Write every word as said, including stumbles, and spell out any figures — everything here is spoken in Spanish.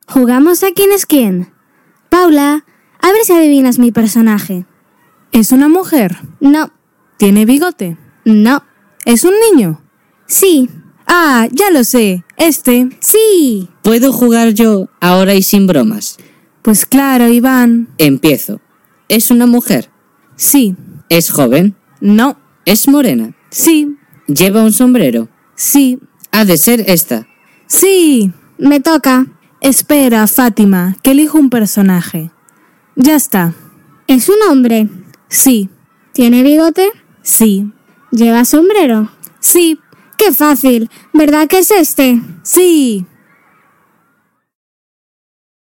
¿Jugamos a quién es quién? Paula, a ver si adivinas mi personaje. ¿Es una mujer? No. ¿Tiene bigote? No. ¿Es un niño? Sí. Ah, ya lo sé. Este. Sí. ¿Puedo jugar yo ahora y sin bromas? Pues claro, Iván. Empiezo. ¿Es una mujer? Sí. ¿Es joven? No. ¿Es morena? Sí. ¿Lleva un sombrero? Sí. Ha de ser esta. Sí. Me toca. Espera, Fátima, que elijo un personaje. Ya está. ¿Es un hombre? Sí. ¿Tiene bigote? Sí. ¿Lleva sombrero? Sí. ¡Qué fácil! ¿Verdad que es este? Sí.